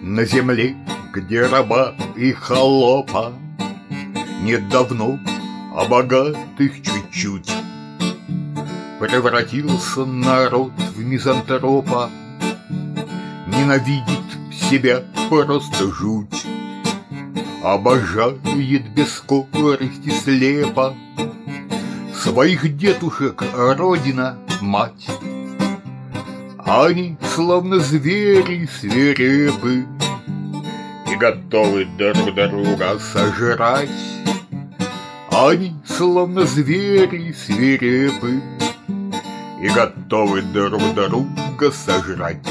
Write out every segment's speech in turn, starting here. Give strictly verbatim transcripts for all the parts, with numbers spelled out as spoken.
На земле, где раба и холопа нет давно, а богатых чуть-чуть, превратился народ в мизантропа, ненавидит себя просто жуть, обожает без скорости слепо своих дедушек родина мать. Они словно звери свирепы и готовы друг друга сожрать. Они словно звери свирепы и готовы друг друга сожрать.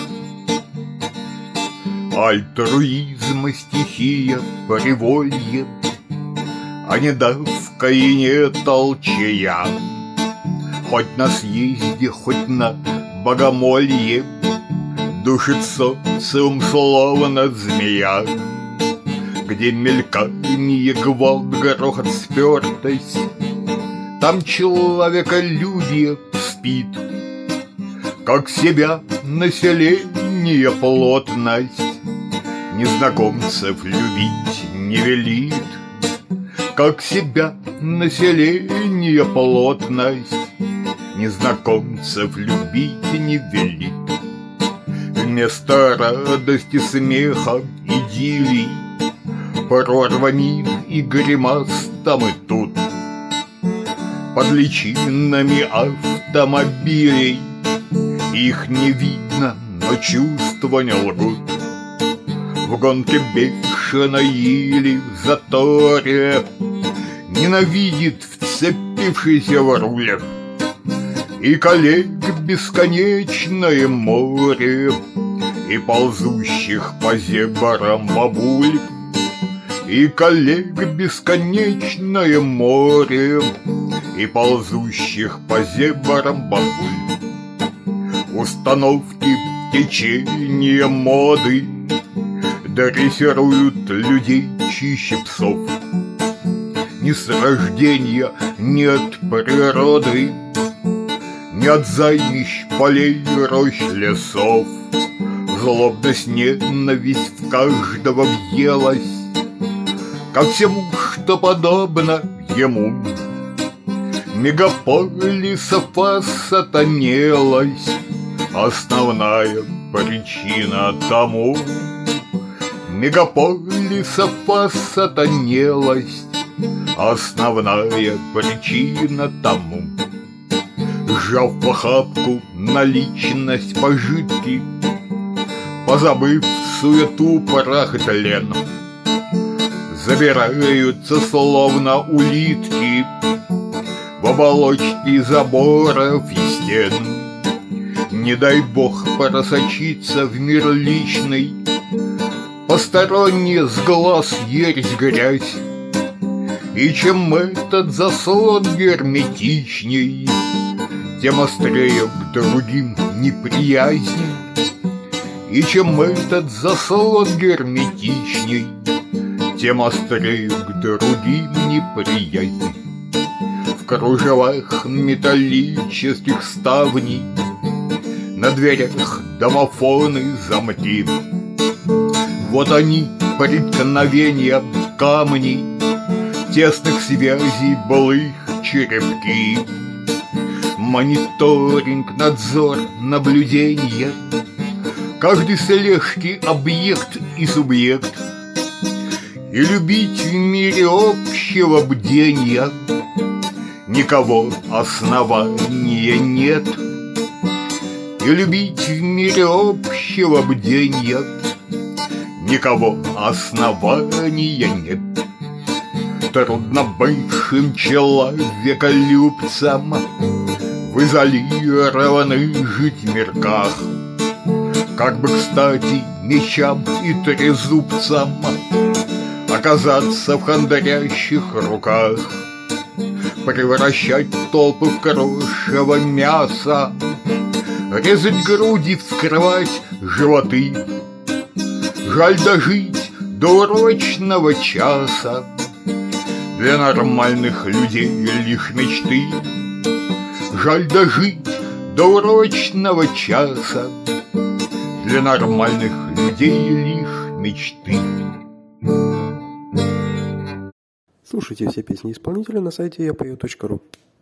Альтруизм, стихия, приволье, а не давка и не толчая. Хоть на съезде, хоть на богомолье душит социум словно змея, где мелькание, гвалт, грохот, спертость, там человеколюбие спит, как себя население плотность незнакомцев любить не велит, как себя население плотность незнакомцев любить не велит. Вместо радости, смеха, идиллий, прорва мин и гримас там и тут. Под личинами автомобилей их не видно, но чувства не лгут. В гонке бешеной или в заторе ненавидит вцепившийся в руль. И коллег бесконечное море, и ползущих по зебрам бабуль. И коллег бесконечное море, и ползущих по зебрам бабуль. Установки, течения моды дрессируют людей чище псов. Ни с рождения, ни от природы, ни от займищ, полей, рощ, лесов. Злобность, ненависть в каждого въелась ко всему, что подобно ему. Мегаполисов осатанелась основная причина тому. Мегаполисов осатанелась основная причина тому. Сжав в охапку наличность пожитки, позабыв суету, прах и тлен, забираются словно улитки в оболочки заборов и стен. Не дай бог просочиться в мир личный, посторонние с глаз ересь грязь. И чем этот заслон герметичней, тем острее к другим неприязнь. И чем этот заслон герметичней, тем острее к другим неприязнь. В кружевах металлических ставней, на дверях домофоны, замки. Вот они, преткновения камней, тесных связей былых черепки. Мониторинг, надзор, наблюдение, каждый слежки объект и субъект. И любить в мире общего бдения никого основания нет. И любить в мире общего бдения никого основания нет. Трудно бывшим человеколюбцам в изолированных жить мирках, как бы кстати мечам и трезубцам оказаться в хандрящих руках, превращать толпы в крошево мясо, резать груди, вскрывать животы. Жаль дожить до урочного часа, для нормальных людей лишь мечты. Жаль дожить до урочного часа, для нормальных людей лишь мечты. Слушайте все песни исполнителя на сайте я пою точка ру.